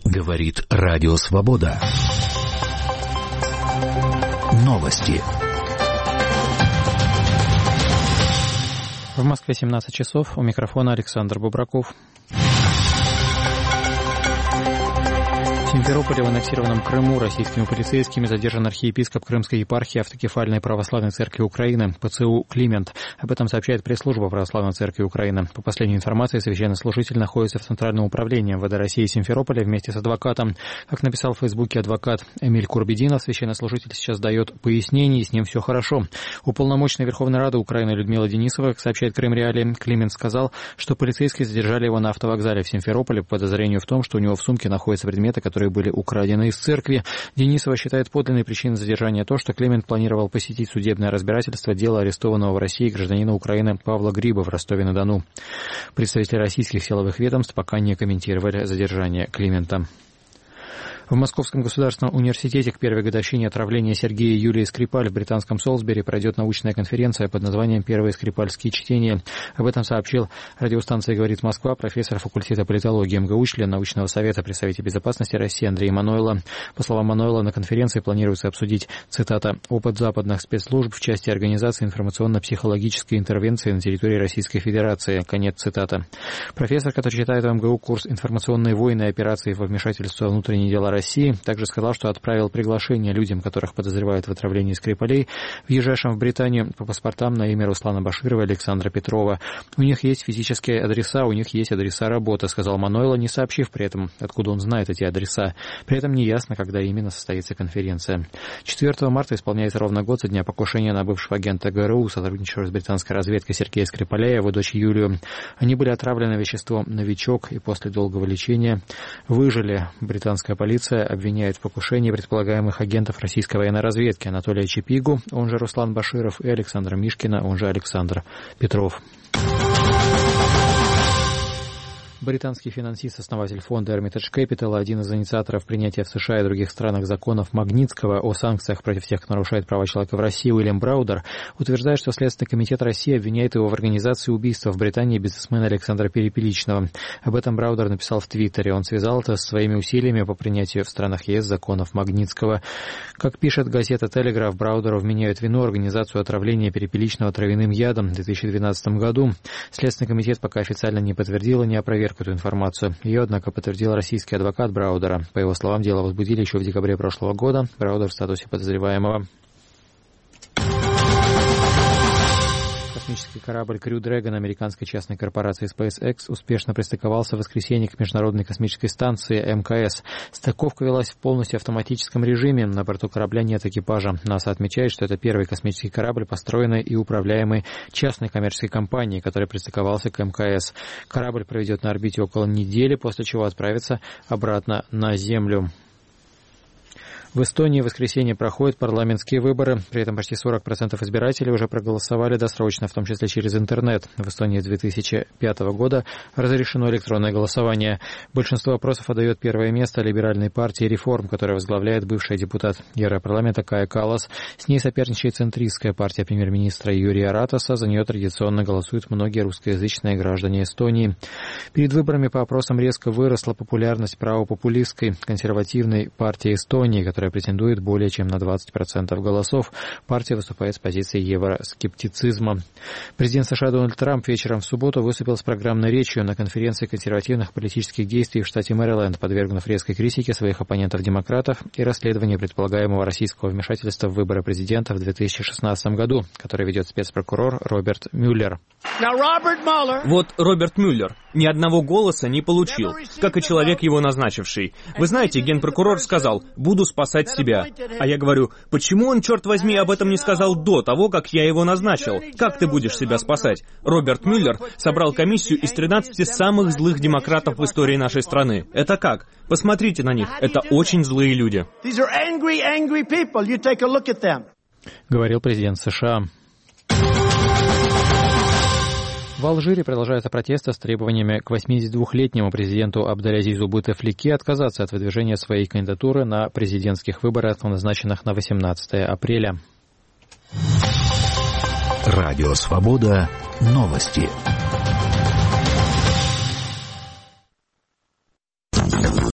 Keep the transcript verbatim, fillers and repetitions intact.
Говорит Радио Свобода. Новости. В Москве семнадцать часов. У микрофона Александр Бубраков. В Симферополе, в аннексированном Крыму, российскими полицейскими задержан архиепископ Крымской епархии Автокефальной Православной Церкви Украины ПЦУ Климент. Об этом сообщает пресс-служба Православной Церкви Украины. По последней информации, священнослужитель находится в Центральном управлении МВД России Симферополя вместе с адвокатом. Как написал в Фейсбуке адвокат Эмиль Курбединов, священнослужитель сейчас дает пояснения, и с ним все хорошо. Уполномоченная Верховной Рады Украины Людмила Денисова, как сообщает Крым Реалии, Климент сказал, что полицейские задержали его на автовокзале в Симферополе по подозрению в том, что у него в сумке находятся предметы, которые были украдены из церкви. Денисова считает подлинной причиной задержания то, что Климент планировал посетить судебное разбирательство дела арестованного в России гражданина Украины Павла Гриба в Ростове-на-Дону. Представители российских силовых ведомств пока не комментировали задержание Климента. В Московском государственном университете к первой годовщине отравления Сергея и Юлии Скрипаль в британском Солсбери пройдет научная конференция под названием «Первые скрипальские чтения». Об этом сообщил радиостанция «Говорит Москва» профессор факультета политологии МГУ, член научного совета при Совете безопасности России Андрей Манойло. По словам Манойло, на конференции планируется обсудить, цитата, «опыт западных спецслужб в части организации информационно-психологической интервенции на территории Российской Федерации». Конец цитаты. Профессор, который читает в МГУ курс «Информационные войны и операции во вмешательство во внутренние дела России», также сказал, что отправил приглашение людям, которых подозревают в отравлении Скрипалей, въезжавшим в Британию по паспортам на имя Руслана Баширова и Александра Петрова. У них есть физические адреса, у них есть адреса работы, сказал Манойло, не сообщив при этом, откуда он знает эти адреса. При этом неясно, когда именно состоится конференция. четвёртого марта исполняется ровно год со дня покушения на бывшего агента ГРУ, сотрудничавшего с британской разведкой Сергея Скрипаля и его дочь Юлию. Они были отравлены веществом «Новичок» и после долгого лечения выжили. Британская полиция обвиняет в покушении предполагаемых агентов российской военной разведки Анатолия Чепигу, он же Руслан Баширов, и Александра Мишкина, он же Александр Петров. Британский финансист, основатель фонда Hermitage Capital, один из инициаторов принятия в США и других странах законов Магнитского о санкциях против тех, кто нарушает права человека в России, Уильям Браудер, утверждает, что Следственный комитет России обвиняет его в организации убийства в Британии бизнесмена Александра Перепеличного. Об этом Браудер написал в Твиттере. Он связал это со своими усилиями по принятию в странах ЕС законов Магнитского. Как пишет газета «Телеграф», Браудеру вменяют вину организацию отравления Перепеличного травяным ядом в две тысячи двенадцатом году. Следственный комитет пока официально не подтвердил и не опроверг эту информацию. Ее, однако, подтвердил российский адвокат Браудера. По его словам, дело возбудили еще в декабре прошлого года. Браудер в статусе подозреваемого. Космический корабль Crew Dragon американской частной корпорации SpaceX успешно пристыковался в воскресенье к Международной космической станции эм ка эс. Стыковка велась в полностью автоматическом режиме. На борту корабля нет экипажа. НАСА отмечает, что это первый космический корабль, построенный и управляемый частной коммерческой компанией, который пристыковался к эм ка эс. Корабль проведет на орбите около недели, после чего отправится обратно на Землю. В Эстонии в воскресенье проходят парламентские выборы. При этом почти сорок процентов избирателей уже проголосовали досрочно, в том числе через интернет. В Эстонии с две тысячи пятого года разрешено электронное голосование. Большинство опросов отдает первое место либеральной партии «Реформ», которая возглавляет бывшая депутат Европарламента Кая Каллас. С ней соперничает центристская партия премьер-министра Юрия Ратаса. За нее традиционно голосуют многие русскоязычные граждане Эстонии. Перед выборами по опросам резко выросла популярность правопопулистской консервативной партии Эстонии, которая которая претендует более чем на двадцать процентов голосов. Партия выступает с позиции евроскептицизма. Президент США Дональд Трамп вечером в субботу выступил с программной речью на конференции консервативных политических действий в штате Мэриленд, подвергнув резкой критике своих оппонентов-демократов и расследованию предполагаемого российского вмешательства в выборы президента в две тысячи шестнадцатом году, который ведет спецпрокурор Роберт Мюллер. Вот Роберт Мюллер ни одного голоса не получил, как и человек, его назначивший. Вы знаете, генпрокурор сказал: «Буду спасать себя». А я говорю: почему он, черт возьми, об этом не сказал до того, как я его назначил? Как ты будешь себя спасать? Роберт Мюллер собрал комиссию из тринадцати самых злых демократов в истории нашей страны. Это как? Посмотрите на них. Это очень злые люди. Говорил президент США. В Алжире продолжаются протесты с требованиями к восьмидесятидвухлетнему президенту Абделязизу Бутефлике отказаться от выдвижения своей кандидатуры на президентских выборах, назначенных на восемнадцатое апреля. Радио Свобода. Новости.